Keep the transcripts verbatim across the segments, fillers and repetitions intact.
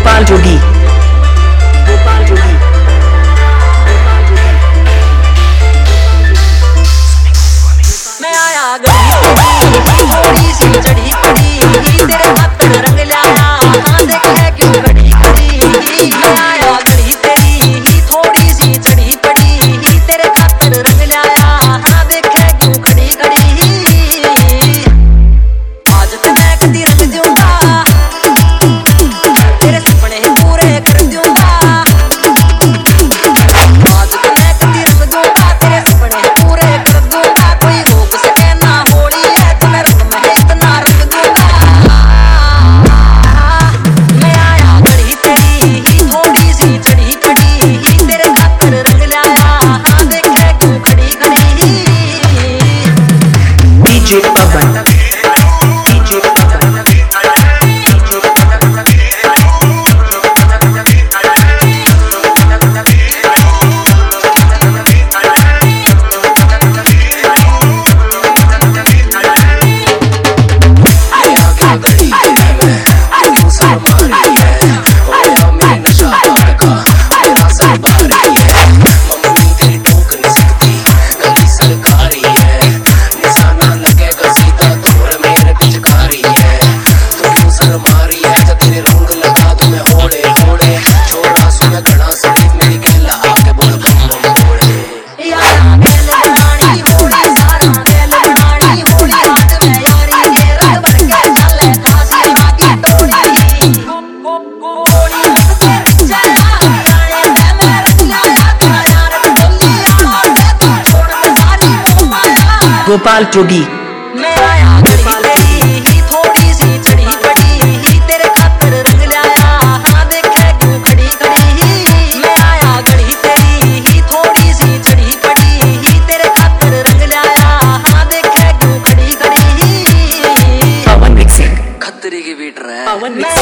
गोपाल जोगी गोपाल जोगी मैं आया गली थोड़ी सी चढ़ी पड़ी तेरे हाथ रंग लाया हाँ देख है क्यों घड़ी घड़ी मैं आया गली तेरी थोड़ी सी चढ़ी पड़ी तेरे हाथ रंग लाया हाँ देख है क्यों घड़ी घड़ी आज तो मैं कदी रंग दूंगा तेरे सपने पूरे कर दूंगा आज तो मैं कदी रंग दूंगा तेरे सपने पूरे कर दूंगा कोई रोक सके ना होली है तो मैं रंग में इतना रंग दूंगा मैं आया गली तेरी थोड़ी सी चढ़ी पड़ी तेरे खातिर रंग लाया हाँ देख है क्यों खड़ी खड़ी डीजे पवन डीजे पवन गोपाल जोगी मैं आया गली थोड़ी सी चढ़ी पड़ी तेरे खातिर रंग लाया हाँ देख है क्यों खड़ी खड़ी मैं आया गली तेरी थोड़ी सी चढ़ी पड़ी तेरे खातिर रंग लाया हाँ देख है क्यों खड़ी खड़ी पवन मिक्सिंग खतरे की बीट रहा है पवन मैं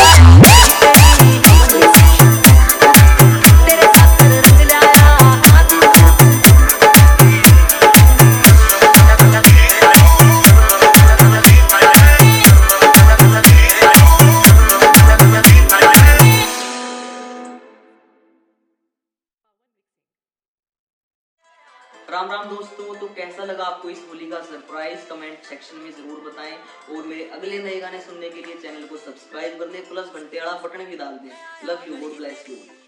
तेरे खातिर रंग लाया राम राम दोस्तों, तो कैसा लगा आपको इस होली का सरप्राइज कमेंट सेक्शन में जरूर बताएं और मेरे अगले नए गाने सुनने के लिए चैनल को सब्सक्राइब कर लें प्लस घंटे वाला बटन भी डाल दें। Love you, God bless you.